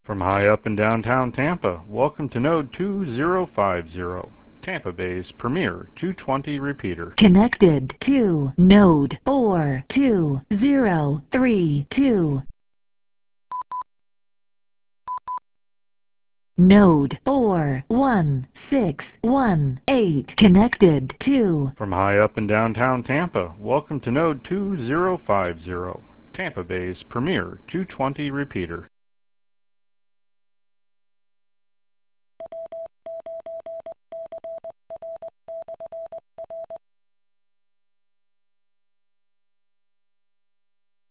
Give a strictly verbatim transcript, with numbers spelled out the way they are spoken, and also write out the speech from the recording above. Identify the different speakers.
Speaker 1: From high up in downtown Tampa, welcome to node two zero five zero, Tampa Bay's premier two twenty repeater.
Speaker 2: Connected to node four two zero three two. Node four one six one eight connected to.
Speaker 1: From high up in downtown Tampa, welcome to node two zero five zero, Tampa Bay's premier two twenty repeater.